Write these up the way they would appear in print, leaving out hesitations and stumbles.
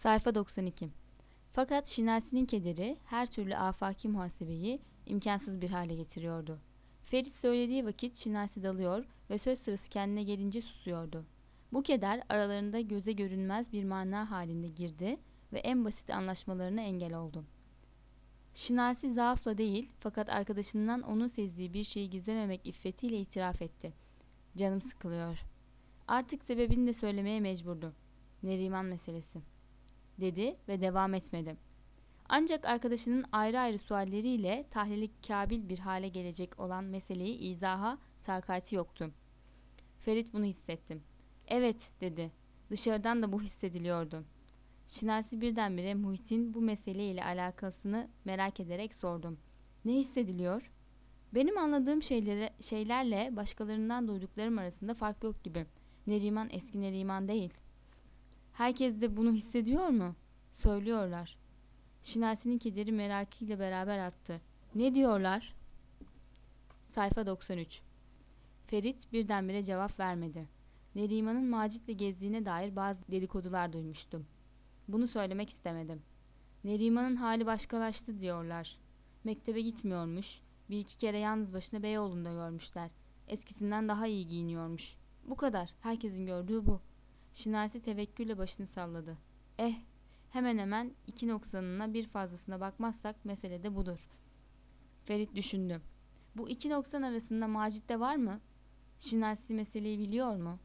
Sayfa 92. Fakat Şinasi'nin kederi her türlü afaki muhasebeyi imkansız bir hale getiriyordu. Ferit söylediği vakit Şinasi dalıyor ve söz sırası kendine gelince susuyordu. Bu keder aralarında göze görünmez bir mana halinde girdi ve en basit anlaşmalarına engel oldu. Şinasi zaafla değil fakat arkadaşından onun sezdiği bir şeyi gizlememek iffetiyle itiraf etti. Canım sıkılıyor. Artık sebebini de söylemeye mecburdu. Neriman meselesi, dedi ve devam etmedi. Ancak arkadaşının ayrı ayrı sualleriyle tahlili kabil bir hale gelecek olan meseleyi izaha takati yoktu. Ferit bunu hissetti. Evet, dedi. Dışarıdan da bu hissediliyordu. Şinasi birdenbire Muhit'in bu meseleyle alakasını merak ederek sordum. Ne hissediliyor? Benim anladığım şeylerle başkalarından duyduklarım arasında fark yok gibi. Neriman eski Neriman değil. Herkes de bunu hissediyor mu? Söylüyorlar. Şinasi'nin kederi merakıyla beraber arttı. Ne diyorlar? Sayfa 93. Ferit birdenbire cevap vermedi. Neriman'ın Macit'le gezdiğine dair bazı dedikodular duymuştum. Bunu söylemek istemedim. Neriman'ın hali başkalaştı diyorlar. Mektebe gitmiyormuş. Bir iki kere yalnız başına Beyoğlu'nda görmüşler. Eskisinden daha iyi giyiniyormuş. Bu kadar. Herkesin gördüğü bu. Şinasi tevekkülle başını salladı. Hemen hemen iki noksanına bir fazlasına bakmazsak mesele de budur. Ferit düşündü. Bu iki noksan arasında Macit de var mı? Şinasi meseleyi biliyor mu?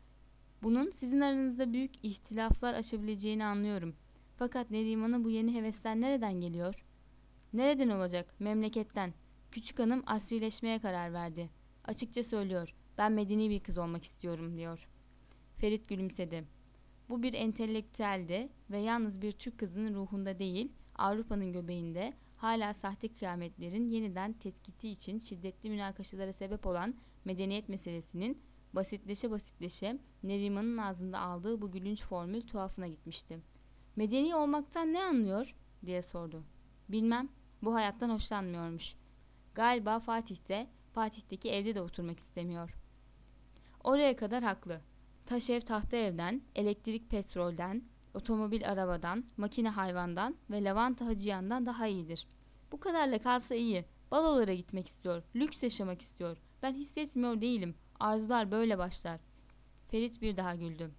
Bunun sizin aranızda büyük ihtilaflar açabileceğini anlıyorum. Fakat Neriman'a bu yeni hevesler nereden geliyor? Nereden olacak? Memleketten. Küçük hanım asrileşmeye karar verdi. Açıkça söylüyor. Ben medeni bir kız olmak istiyorum diyor. Ferit gülümsedi. Bu bir entelektüeldi ve yalnız bir Türk kızının ruhunda değil, Avrupa'nın göbeğinde hala sahte kıyametlerin yeniden tetkiti için şiddetli münakaşalara sebep olan medeniyet meselesinin basitleşe Neriman'ın ağzında aldığı bu gülünç formül tuhafına gitmişti. Medeni olmaktan ne anlıyor? Diye sordu. Bilmem, bu hayattan hoşlanmıyormuş. Galiba Fatih'teki evde de oturmak istemiyor. Oraya kadar haklı. Taş ev tahta evden, elektrik petrolden, otomobil arabadan, makine hayvandan ve lavanta hacıyandan daha iyidir. Bu kadarla kalsa iyi. Balolara gitmek istiyor, lüks yaşamak istiyor. Ben hissetmiyor değilim. Arzular böyle başlar. Ferit bir daha güldü.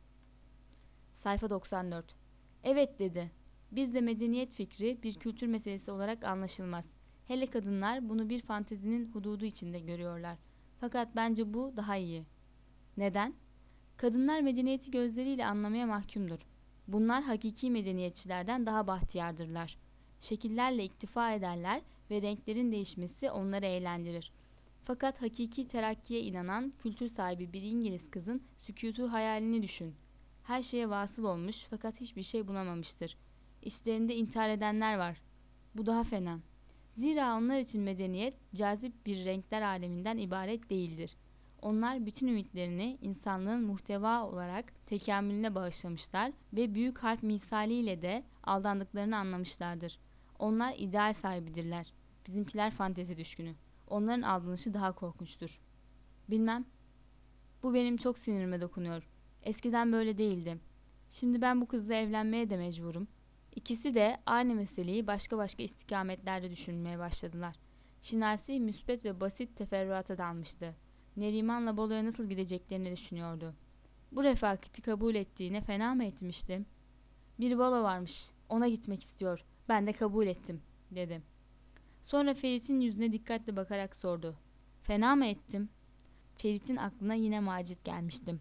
Sayfa 94. Evet, dedi. Bizde medeniyet fikri bir kültür meselesi olarak anlaşılmaz. Hele kadınlar bunu bir fantezinin hududu içinde görüyorlar. Fakat bence bu daha iyi. Neden? Kadınlar medeniyeti gözleriyle anlamaya mahkumdur. Bunlar hakiki medeniyetçilerden daha bahtiyardırlar. Şekillerle iktifa ederler ve renklerin değişmesi onları eğlendirir. Fakat hakiki terakkiye inanan kültür sahibi bir İngiliz kızın sükutu hayalini düşün. Her şeye vasıl olmuş fakat hiçbir şey bulamamıştır. İçlerinde intihar edenler var. Bu daha fena. Zira onlar için medeniyet cazip bir renkler aleminden ibaret değildir. Onlar bütün ümitlerini insanlığın muhteva olarak tekamülüne bağışlamışlar ve büyük harp misaliyle de aldandıklarını anlamışlardır. Onlar ideal sahibidirler. Bizimkiler fantezi düşkünü. Onların aldanışı daha korkunçtur. Bilmem. Bu benim çok sinirime dokunuyor. Eskiden böyle değildi. Şimdi ben bu kızla evlenmeye de mecburum. İkisi de aynı meseleyi başka istikametlerde düşünmeye başladılar. Şinasi müsbet ve basit teferruata dalmıştı. Neriman'la Bolu'ya nasıl gideceklerini düşünüyordu. Bu refakati kabul ettiğine fena mı etmişti? Bir balo varmış, ona gitmek istiyor. Ben de kabul ettim, dedi. Sonra Ferit'in yüzüne dikkatle bakarak sordu. Fena mı ettim? Ferit'in aklına yine Macit gelmişti.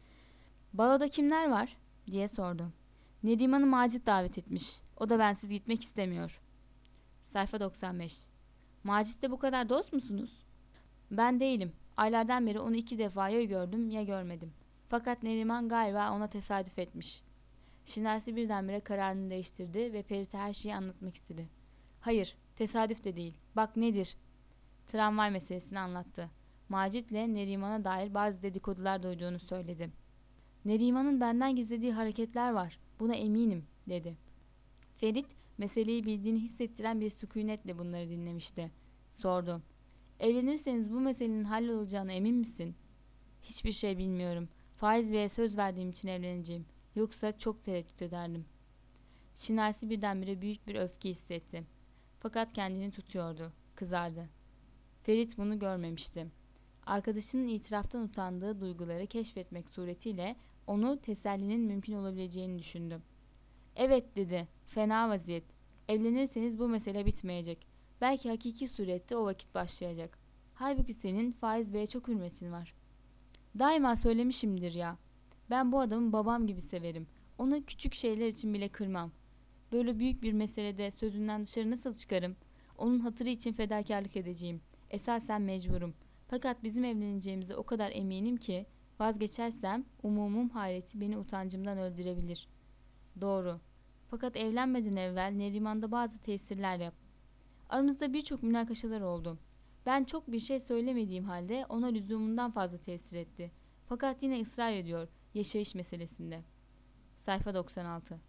Baloda kimler var? Diye sordu. Neriman'ı Macit davet etmiş. O da bensiz gitmek istemiyor. Sayfa 95. Macit'le bu kadar dost musunuz? Ben değilim. Aylardan beri onu 2 defa ya gördüm ya görmedim. Fakat Neriman galiba ona tesadüf etmiş. Şinasi birdenbire kararını değiştirdi ve Ferit'e her şeyi anlatmak istedi. Hayır, tesadüf de değil. Bak nedir? Tramvay meselesini anlattı. Macit'le Neriman'a dair bazı dedikodular duyduğunu söyledi. Neriman'ın benden gizlediği hareketler var. Buna eminim, dedi. Ferit, meseleyi bildiğini hissettiren bir sükunetle bunları dinlemişti. Sordu. Evlenirseniz bu meselenin hallolacağına emin misin? Hiçbir şey bilmiyorum. Faiz Bey'e söz verdiğim için evleneceğim. Yoksa çok tereddüt ederdim. Şinasi birdenbire büyük bir öfke hissetti. Fakat kendini tutuyordu. Kızardı. Ferit bunu görmemişti. Arkadaşının itiraftan utandığı duyguları keşfetmek suretiyle onu tesellinin mümkün olabileceğini düşündü. Evet dedi. Fena vaziyet. Evlenirseniz bu mesele bitmeyecek. Belki hakiki surette o vakit başlayacak. Halbuki senin Faiz Bey'e çok hürmetin var. Daima söylemişimdir ya. Ben bu adamı babam gibi severim. Onu küçük şeyler için bile kırmam. Böyle büyük bir meselede sözünden dışarı nasıl çıkarım? Onun hatırı için fedakarlık edeceğim. Esasen mecburum. Fakat bizim evleneceğimize o kadar eminim ki vazgeçersem umumum hayreti beni utancımdan öldürebilir. Doğru. Fakat evlenmeden evvel Neriman'da bazı tesirler yap. Aramızda birçok münakaşalar oldu. Ben çok bir şey söylemediğim halde ona lüzumundan fazla tesir etti. Fakat yine ısrar ediyor yaşayış meselesinde. Sayfa 96.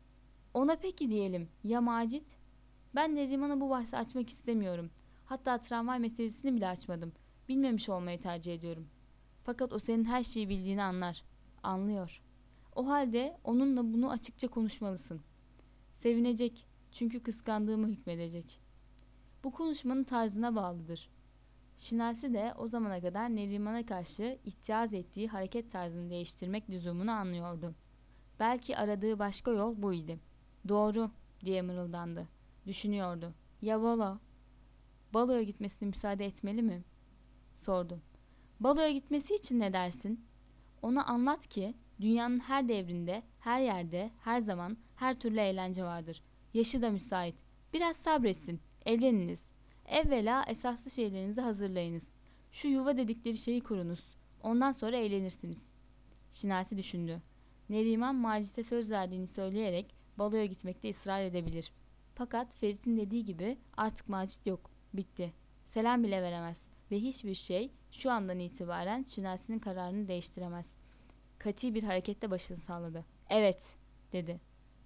Ona peki diyelim ya Macit? Ben Neriman'a bu bahsi açmak istemiyorum. Hatta tramvay meselesini bile açmadım. Bilmemiş olmayı tercih ediyorum. Fakat o senin her şeyi bildiğini anlar. Anlıyor. O halde onunla bunu açıkça konuşmalısın. Sevinecek çünkü kıskandığımı hükmedecek. Bu konuşmanın tarzına bağlıdır. Şinasi de o zamana kadar Neriman'a karşı ittihaz ettiği hareket tarzını değiştirmek lüzumunu anlıyordu. Belki aradığı başka yol buydu. Doğru diye mırıldandı. Düşünüyordu. Ya balo? Baloya gitmesine müsaade etmeli mi? Sordu. Baloya gitmesi için ne dersin? Ona anlat ki dünyanın her devrinde, her yerde, her zaman, her türlü eğlence vardır. Yaşı da müsait. Biraz sabretsin. Evleniniz. Evvela esaslı şeylerinizi hazırlayınız. Şu yuva dedikleri şeyi kurunuz. Ondan sonra eğlenirsiniz. Şinasi düşündü. Neriman Macit'e söz verdiğini söyleyerek baloya gitmekte ısrar edebilir. Fakat Ferit'in dediği gibi artık Macit yok. Bitti. Selam bile veremez. Ve hiçbir şey şu andan itibaren Şinasi'nin kararını değiştiremez. Kati bir hareketle başını salladı. Evet, dedi.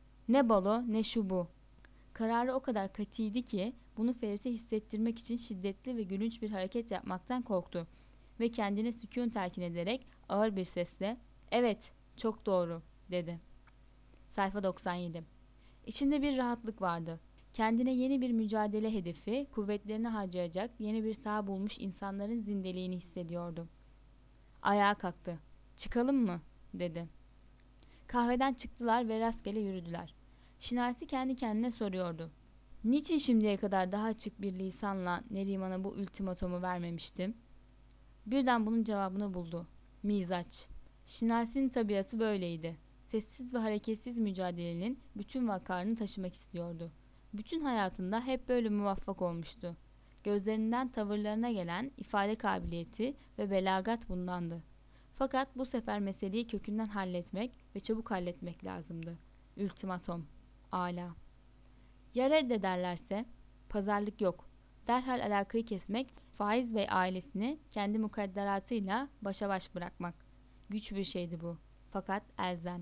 Ne balo ne şu bu. Kararı o kadar katiydi ki bunu Ferit'e hissettirmek için şiddetli ve gülünç bir hareket yapmaktan korktu. Ve kendine sükûn telkin ederek ağır bir sesle evet çok doğru dedi. Sayfa 97. İçinde bir rahatlık vardı. Kendine yeni bir mücadele hedefi, kuvvetlerini harcayacak yeni bir saha bulmuş insanların zindeliğini hissediyordu. Ayağa kalktı. Çıkalım mı? Dedi. Kahveden çıktılar ve rastgele yürüdüler. Şinasi kendi kendine soruyordu. Niçin şimdiye kadar daha açık bir lisanla Neriman'a bu ultimatomu vermemiştim? Birden bunun cevabını buldu. Mizaç. Şinasi'nin tabiatı böyleydi. Sessiz ve hareketsiz mücadelenin bütün vakarını taşımak istiyordu. Bütün hayatında hep böyle muvaffak olmuştu. Gözlerinden tavırlarına gelen ifade kabiliyeti ve belagat bundandı. Fakat bu sefer meseleyi kökünden halletmek ve çabuk halletmek lazımdı. Ultimatom. Ala. Ya reddederlerse? Pazarlık yok. Derhal alakayı kesmek, Faiz Bey ailesini kendi mukadderatıyla başa baş bırakmak. Güç bir şeydi bu. Fakat elzem.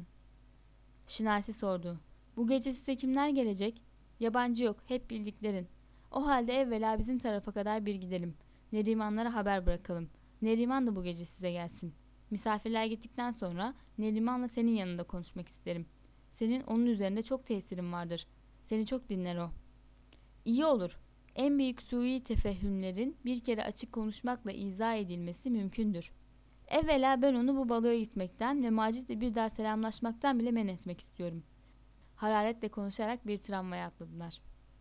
Şinasi sordu. Bu gece size kimler gelecek? Yabancı yok, hep bildiklerin. O halde evvela bizim tarafa kadar bir gidelim. Nerimanlara haber bırakalım. Neriman da bu gece size gelsin. Misafirler gittikten sonra Neriman'la senin yanında konuşmak isterim. Senin onun üzerinde çok tesirin vardır. Seni çok dinler o. İyi olur. En büyük sui tefehümlerin bir kere açık konuşmakla izah edilmesi mümkündür. Evvela ben onu bu baloya gitmekten ve Macit'le bir daha selamlaşmaktan bile men etmek istiyorum. Hararetle konuşarak bir tramvaya atladılar.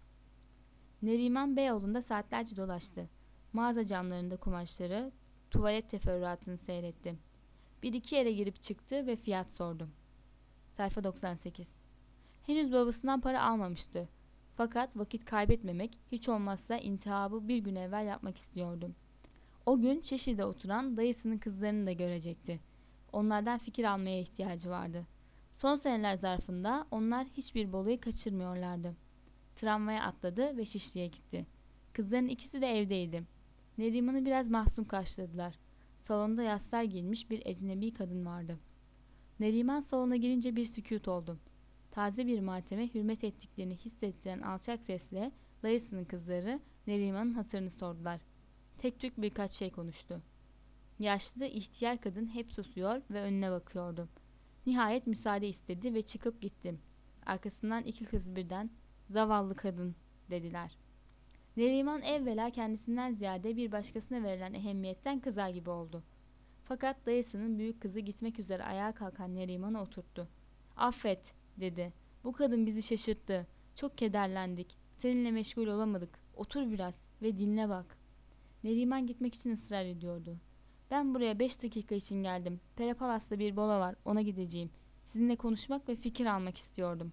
Neriman Beyoğlu'nda saatlerce dolaştı. Mağaza camlarında kumaşları, tuvalet teferruatını seyretti. Bir iki yere girip çıktı ve fiyat sordu. Sayfa 98. Henüz babasından para almamıştı. Fakat vakit kaybetmemek, hiç olmazsa intihabı bir gün evvel yapmak istiyordu. O gün Çeşi'de oturan dayısının kızlarını da görecekti. Onlardan fikir almaya ihtiyacı vardı. Son seneler zarfında onlar hiçbir baloyu kaçırmıyorlardı. Tramvaya atladı ve Şişli'ye gitti. Kızların ikisi de evdeydi. Neriman'ı biraz mahzun karşıladılar. Salonda yaslar giymiş bir ecnebi kadın vardı. Neriman salona girince bir sükût oldu. Taze bir mateme hürmet ettiklerini hissettiren alçak sesle dayısının kızları Neriman'ın hatırını sordular. Tek tük birkaç şey konuştu. Yaşlı ihtiyar kadın hep susuyor ve önüne bakıyordu. Nihayet müsaade istedi ve çıkıp gitti. Arkasından iki kız birden "Zavallı kadın" dediler. Neriman evvela kendisinden ziyade bir başkasına verilen ehemmiyetten kızar gibi oldu. Fakat dayısının büyük kızı gitmek üzere ayağa kalkan Neriman'ı oturttu. "Affet" dedi. "Bu kadın bizi şaşırttı. Çok kederlendik. Seninle meşgul olamadık. Otur biraz ve dinle bak." Neriman gitmek için ısrar ediyordu. "Ben buraya 5 dakika için geldim. Perapalas'ta bir bola var. Ona gideceğim. Sizinle konuşmak ve fikir almak istiyordum."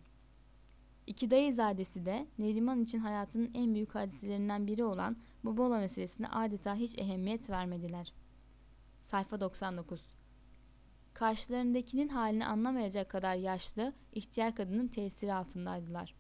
İki dayızadesi de Neriman için hayatının en büyük hadiselerinden biri olan bu bola meselesine adeta hiç ehemmiyet vermediler. Sayfa 99. Karşılarındakinin halini anlamayacak kadar yaşlı, ihtiyar kadının tesiri altındaydılar.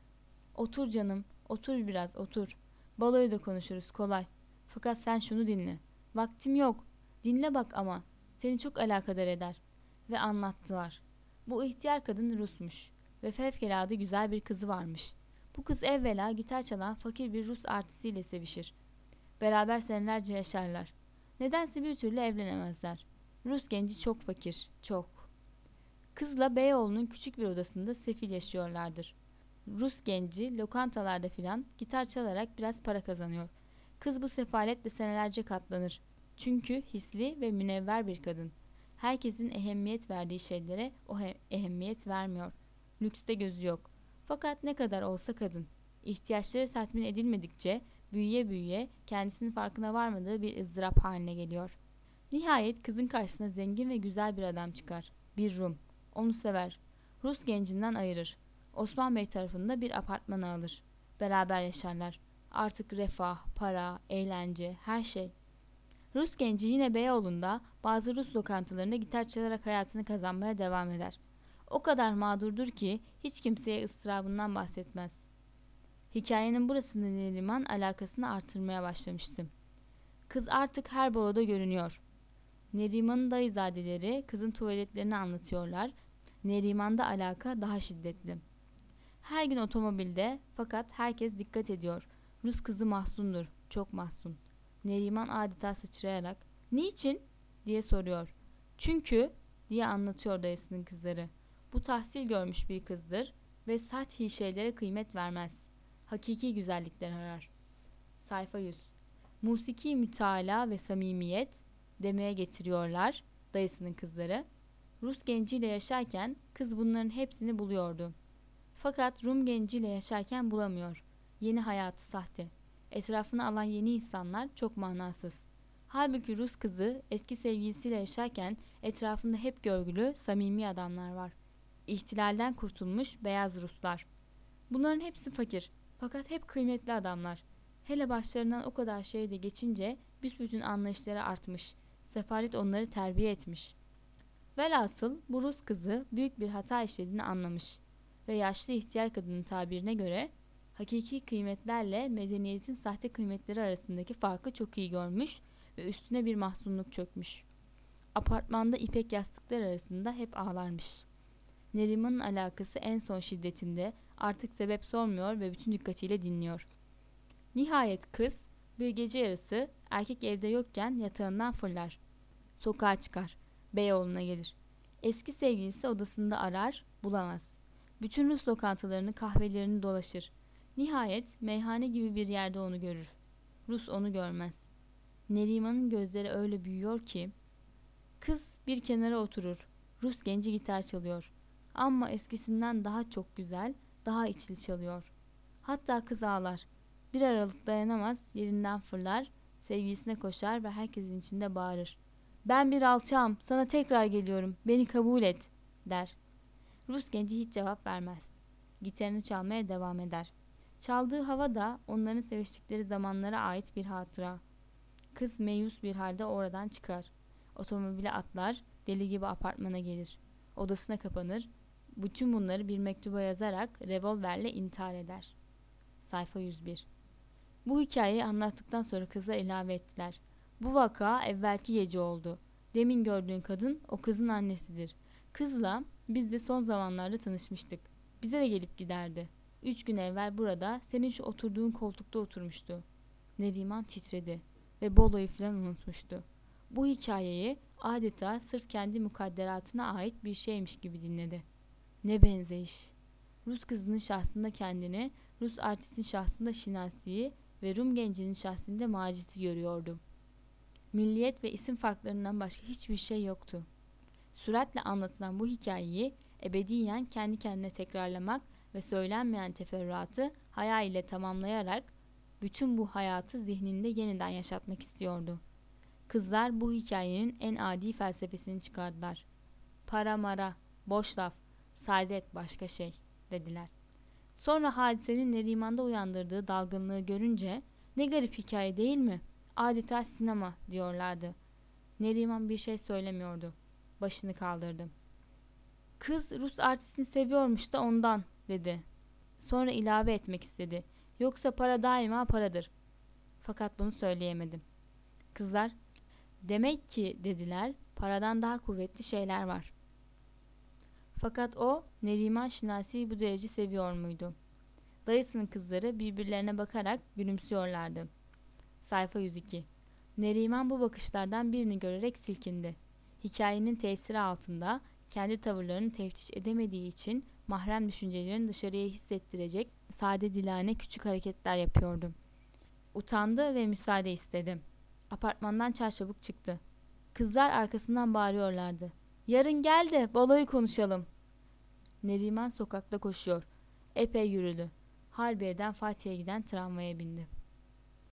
"Otur canım, otur biraz, otur. Baloyu da konuşuruz, kolay. Fakat sen şunu dinle. Vaktim yok. Dinle bak ama. Seni çok alakadar eder." Ve anlattılar. Bu ihtiyar kadın Rusmuş ve fevkalade güzel bir kızı varmış. Bu kız evvela gitar çalan fakir bir Rus artistiyle sevişir. Beraber senelerce yaşarlar. Nedense bir türlü evlenemezler. Rus genci çok fakir, çok. Kızla Beyoğlu'nun küçük bir odasında sefil yaşıyorlardır. Rus genci lokantalarda filan gitar çalarak biraz para kazanıyor. Kız bu sefaletle senelerce katlanır. Çünkü hisli ve münevver bir kadın. Herkesin ehemmiyet verdiği şeylere o ehemmiyet vermiyor. Lükste gözü yok. Fakat ne kadar olsa kadın. İhtiyaçları tatmin edilmedikçe büyüye büyüye kendisinin farkına varmadığı bir ızdırap haline geliyor. Nihayet kızın karşısına zengin ve güzel bir adam çıkar. Bir Rum. Onu sever. Rus gencinden ayırır. Osman Bey tarafında bir apartman alır. Beraber yaşarlar. Artık refah, para, eğlence, her şey. Rus genci yine Beyoğlu'nda bazı Rus lokantalarında gitar çalarak hayatını kazanmaya devam eder. O kadar mağdurdur ki hiç kimseye ıstırabından bahsetmez. Hikayenin burasında Neriman alakasını artırmaya başlamıştım. Kız artık her baloda görünüyor. Neriman'ın dayızadeleri kızın tuvaletlerini anlatıyorlar. Neriman'da alaka daha şiddetli. Her gün otomobilde, fakat herkes dikkat ediyor. Rus kızı mahzundur, çok mahzun. Neriman adeta sıçrayarak "Niçin?" diye soruyor. "Çünkü" diye anlatıyor dayısının kızları. "Bu tahsil görmüş bir kızdır ve sathi şeylere kıymet vermez. Hakiki güzellikler arar." Sayfa 100. Musiki mütalaa ve samimiyet demeye getiriyorlar dayısının kızları. Rus genciyle yaşarken kız bunların hepsini buluyordu. Fakat Rum genciyle yaşarken bulamıyor. Yeni hayatı sahte. Etrafına alan yeni insanlar çok manasız. Halbuki Rus kızı eski sevgilisiyle yaşarken etrafında hep görgülü, samimi adamlar var. İhtilalden kurtulmuş beyaz Ruslar. Bunların hepsi fakir, fakat hep kıymetli adamlar. Hele başlarından o kadar şey de geçince büsbütün anlayışları artmış. Sefalet onları terbiye etmiş. Velhasıl bu Rus kızı büyük bir hata işlediğini anlamış ve yaşlı ihtiyar kadının tabirine göre hakiki kıymetlerle medeniyetin sahte kıymetleri arasındaki farkı çok iyi görmüş ve üstüne bir mahzunluk çökmüş. Apartmanda ipek yastıklar arasında hep ağlarmış. Neriman'ın alakası en son şiddetinde, artık sebep sormuyor ve bütün dikkatiyle dinliyor. Nihayet kız bir gece yarısı erkek evde yokken yatağından fırlar. Sokağa çıkar. Beyoğlu'na gelir. Eski sevgilisi odasında arar, bulamaz. Bütün Rus lokantalarını, kahvelerini dolaşır. Nihayet meyhane gibi bir yerde onu görür. Rus onu görmez. Neriman'ın gözleri öyle büyüyor ki. Kız bir kenara oturur. Rus genci gitar çalıyor. Ama eskisinden daha çok güzel, daha içli çalıyor. Hatta kız ağlar. Bir aralık dayanamaz, yerinden fırlar, sevgilisine koşar ve herkesin içinde bağırır. "Ben bir alçağım, sana tekrar geliyorum, beni kabul et," der. Rus genci hiç cevap vermez. Gitarını çalmaya devam eder. Çaldığı hava da onların seviştikleri zamanlara ait bir hatıra. Kız meyus bir halde oradan çıkar. Otomobile atlar, deli gibi apartmana gelir. Odasına kapanır. Bütün bunları bir mektuba yazarak revolverle intihar eder. Sayfa 101. Bu hikayeyi anlattıktan sonra kızlar ilave ettiler. "Bu vaka evvelki gece oldu. Demin gördüğün kadın o kızın annesidir. Kızla biz de son zamanlarda tanışmıştık. Bize de gelip giderdi. 3 gün evvel burada senin şu oturduğun koltukta oturmuştu." Neriman titredi ve boloyu falan unutmuştu. Bu hikayeyi adeta sırf kendi mukadderatına ait bir şeymiş gibi dinledi. Ne benzeyiş. Rus kızının şahsında kendini, Rus artistin şahsında Şinasi'yi ve Rum gencinin şahsında Macit'i görüyordu. Milliyet ve isim farklarından başka hiçbir şey yoktu. Süratle anlatılan bu hikayeyi ebediyen kendi kendine tekrarlamak ve söylenmeyen teferruatı hayal ile tamamlayarak bütün bu hayatı zihninde yeniden yaşatmak istiyordu. Kızlar bu hikayenin en adi felsefesini çıkardılar. Para mara, boş laf, saadet başka şey dediler. Sonra hadisenin Neriman'da uyandırdığı dalgınlığı görünce ne garip hikaye değil mi? Adeta sinema diyorlardı. Neriman bir şey söylemiyordu. Başını kaldırdı. Kız Rus artistini seviyormuş da ondan dedi. Sonra ilave etmek istedi. Yoksa para daima paradır. Fakat bunu söyleyemedim. Kızlar, demek ki dediler, paradan daha kuvvetli şeyler var. Fakat o, Neriman Şinasi'yi bu derece seviyor muydu? Dayısının kızları birbirlerine bakarak gülümsüyorlardı. Sayfa 102. Neriman bu bakışlardan birini görerek silkindi. Hikayenin tesiri altında kendi tavırlarını teftiş edemediği için mahrem düşüncelerini dışarıya hissettirecek sade dilane küçük hareketler yapıyordu. Utandı ve müsaade istedi. Apartmandan çarçabuk çıktı. Kızlar arkasından bağırıyorlardı. Yarın gel de baloyu konuşalım. Neriman sokakta koşuyor. Epey yürüdü. Harbiye'den Fatih'e giden tramvaya bindi.